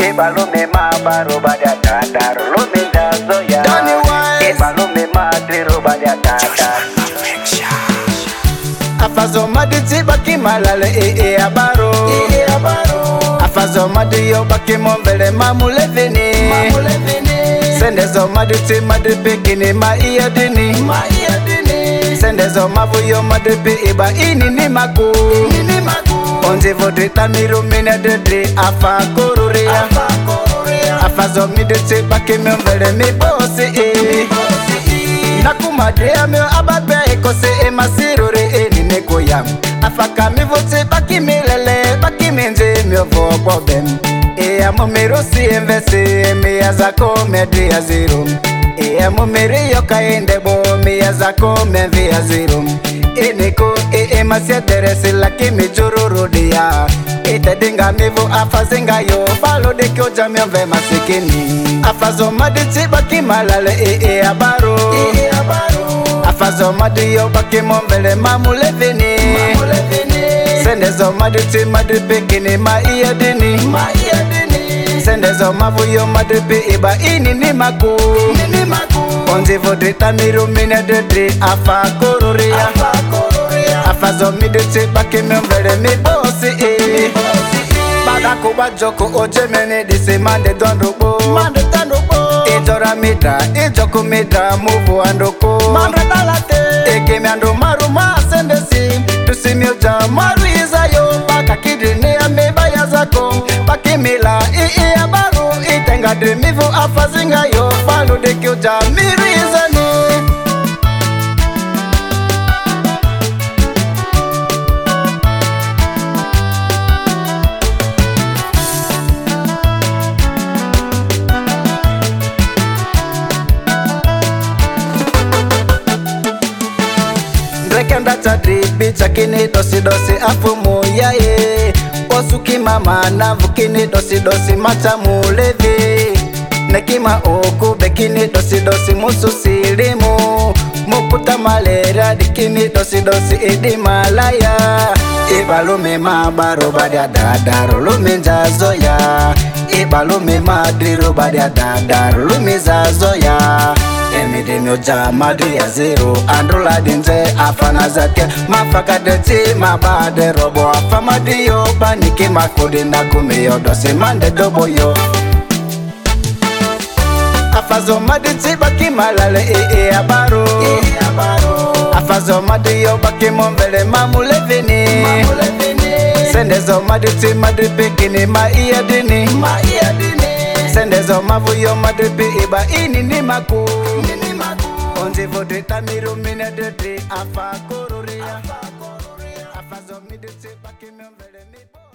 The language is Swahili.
Ibalume mabaro badia dadaro lume jazoya. Ibalume madriro badia dadaro. Afazo maditi baki malale abaro. Afazo madiyo baki monvele mamulevini. Sendezo maditi madipikini ma iyadini. Sendezo mavuyo madipi iba ini ni maku. Onzi vodi tamiru mine dedri afa kururia. Afazo miditi baki monvele mi bosi. Nakumadea meo ababe ekose masirure neko yam. Afaka mi vote baki milele baki minje meo vo bem. Amo merosi investe me azako medri aziro. Amo mere yoka endebo me azako menvi aziro. Eneko masia derese laki me jororo dia. Dinga mevo afazenga yo falo de kyo jamia ve masikini. Afazo maditi baki malale abaro. Afazo madiyo baki monvele mamulevini. Sendezo maditi madipikini ma iyadini. Sendezo mavuyo madipi iba ini ni maku. Onzi vodi tamiru mine dedri afa kururia. Afazo miditi baki monvele mi bosi. Badako bajoko ojemene disi mande dondobo. Ijora midra, ijoko midra, muvu andoko. Mandre dalate, eke miando maru masendesi. Tusi milja maru izayo, baka kidini ameba yazako. Baki mila, abaru, itenga drimivu afazinga yo. Falu de kyoja miru izani. Kenda chadri bicha kini dosi afumu yae. Osuki mama na vukini dosi macha mulevi. Nekima oku bekini dosi musu silimu. Mukuta malera dikini dosi idi malaya. Ibalume mabaro badia dadaro lume jazoya. Ibalume madriro badia dadaro lume jazoya. Emidimyo jamadi ya zero andula dinze afana zake mafaka deti mabade robo afamadi yo baniki makudi na kumiyo dosi mande dobo yo. Afazo maditi baki malale abaro. Afazo madiyo baki monvele mamulevini. Sendezo maditi madipikini ma iyadini. Sendezo mavuyo madipi iba ini ni maku. Onzi vodi tamiru mine dedri afa kururia. Afazo miditi baki monvele mi bo.